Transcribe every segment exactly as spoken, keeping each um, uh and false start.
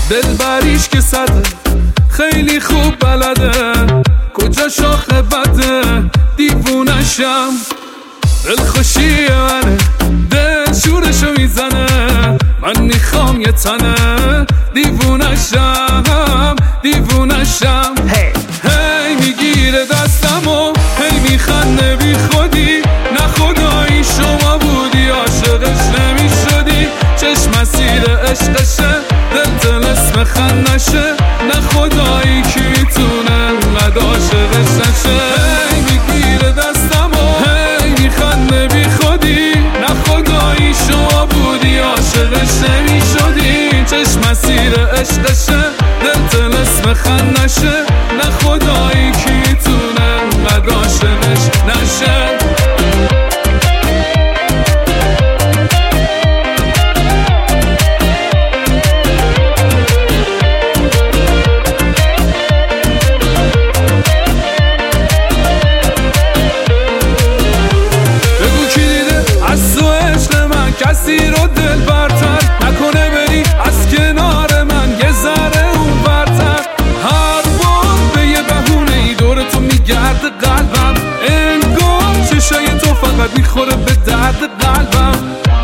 دلبریش که صده خیلی خوب بلده، کجا شاخه بده دیوونشم. دلخوشی منه دل شورشو میزنه، من میخوام یه تنه دیوونشم دیوونشم. hey. هی میگیره دستمو هی میخنده بی خودی، نه خدایی شما بودی عاشقش نمیشدی. چشم مسیر عشقشه دل طلسم خندشه، نه خدایی کی میتونه انقدر عاشقش نشه. هی میگیره دستمو هی میخنده بی خودی، نه خدایی شما بودی عاشقش نمیشدی. چشم مسیر عشقشه دل طلسم خندشه، نه خدایی کی میتونه انقدر عاشقش نشه. کسی رو دل برتر نکنه بری از کنار من یه ذره اون برتر. هر بار به یه بهونه ای دور تو میگرد قلبم، انگار چشای تو فقط میخوره به درد قلبم.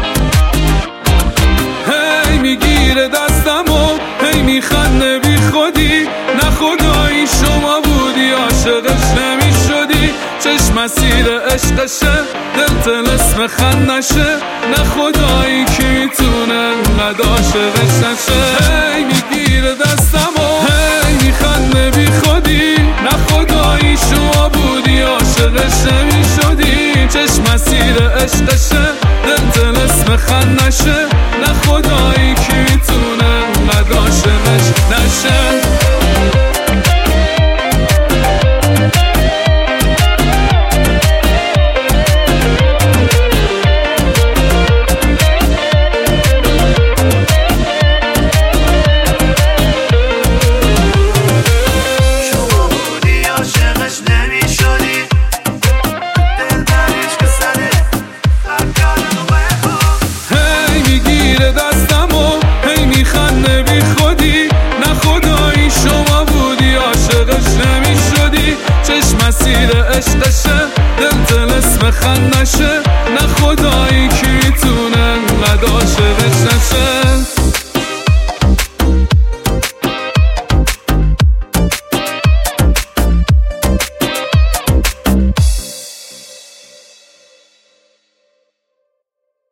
هی میگیره دستمو هی میخنده بی خودی، نه خدایی شما بودی عاشقش نمیشدی. چشم مسیر عشقشه دل طلسم خندشه، نه خدایی کی میتونه انقدر عاشقش نشه. هی میگیره دستمو هی میخنده بی خودی، نه خدایی شما بودی عاشقش نمیشدی. چشم مسیر عشقشه دل طلسم خندشه، نه خدایی کی میتونه انقدر عاشقش نشه. مسیر عشقشه دل طلسم خندشه،